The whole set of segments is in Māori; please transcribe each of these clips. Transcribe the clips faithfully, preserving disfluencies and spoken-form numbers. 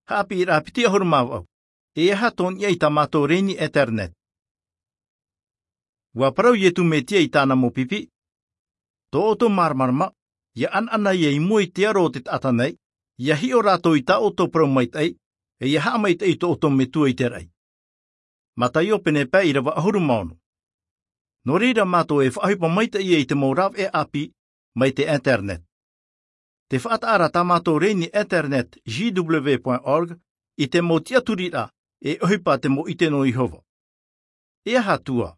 Hapi rapiti ahurmau. E aha ton ia i tamato reini ethernet. Wa parau yetu metia i tana mo pipi. To oto marmarma, ya an ana ye i mui te arotit atanei, ya hi o rato i ta oto parau maitai, e ya haa maitai to oto metua i terai. Matai o pene pē i rawa ahurmaunu. No reira mato e whaahipa maitai e i te morav e api, mai te internet. Te whaata ara tamato reini internet G W dot org i te mo tia turira e ohipa te mo ite no Ihova. E aha tua.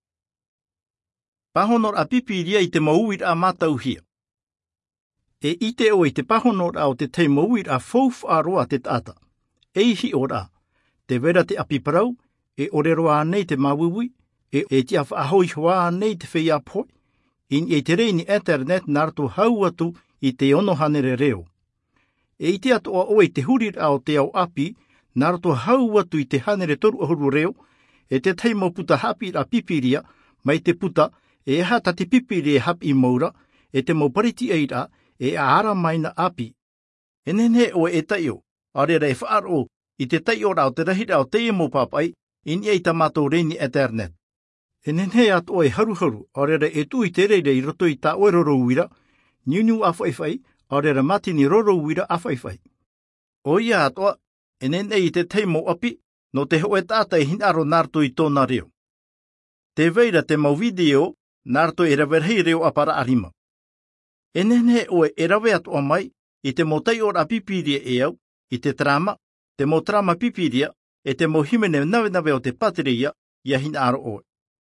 Pahonor a pipiria i te mauir a matau hia. E ite o i te pahonor au te te mauir a fouf a roa te tata. E hi ora, te vera te apiparau, e oreroa nei te mawuwi, e e tia whaahoi hoa nei te whia poi, in e te reini internet nartu hau atu i te ono hanere reo. E i te atoa oe te hurir au te au api, nartu hau atu i te hanere toru ahuru reo, e te teimo puta hapi a pipiria, mai te puta, e hata te pipiri e hapi i maura, e te mopariti eira, e aara maina api. E nene o e taio, are rei whaaro, i te taio rao te rahira o te e mo papai, in ei tamato reini ethernet. E nene atu e haruharu, are rei e tui te reire i roto i ta oe roro uira, niuniu a whaifai, are rei mati ni roro uira a whaifai. O ia atoa, e nene i te teimo api, no te hoe tata e hinaro narto i tōna reo. Te veira te mau video, narto e rawerhei reo apara arima. E nene oe e rawe atoa mai, i te motai ora pipiria e au, i te trama, te mo trama pipiria, e te mo himene nawe nawe o te pateria, ia hinaro oe.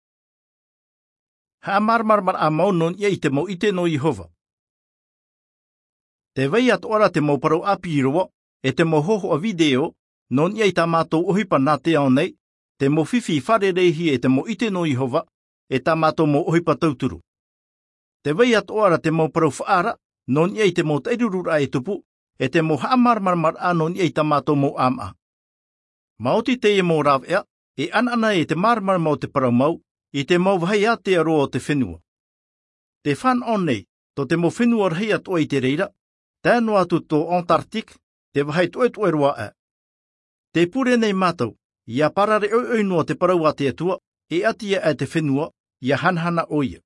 Ha marmarmar a maunon ia i te mo ite no Ihova. Te vei atoara te mo parau api roa, e te mo hoho a video, non ia i ta mātou ohipa nā te au nei, te mo whiwhi wharereihi e te mo ite no Ihova, e ta mātou mo ohipa tauturu. Te vei atoara te mo parau whaara, non ia i te mo teirurura e tupu, e te mo haamarmarmar a non ia i ta mātou mo ama. Maoti te e mo rawea, e anana e te marmar mo te parau mau, i te mo vahai a te aroa o te whenua. Te whan on nei, to te mo whenua rahi atoa i te reira, tēno atu tō Antarctic, te vahai toe toe roa e. Te pure nei mātou, ia parare oi oi noa te parau a te atua, e atia e te whenua, ia hanhana oia.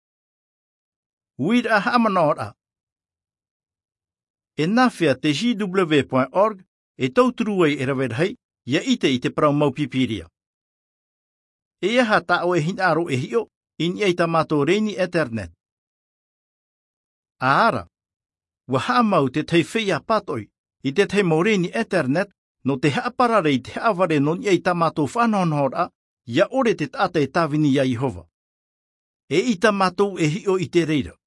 Uira hamana ora. E nāwhia te G W dot org, e tauturu ai e rawerhei, ia ite i te parau mau pipiria. E aha ta o e hinaro e hio, in ia i ta mātou reini ethernet. Aara, wa haa mau te tei whia patoi, i te tei mau reini ethernet, no te haaparare i te haaware non ia i ta mātou whanonhora, ia ore te tata e tāwini ia Ihova. E i ta mātou e hio i te reira.